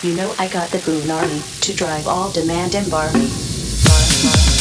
You know I got the Boon Army to drive all demand and bar me.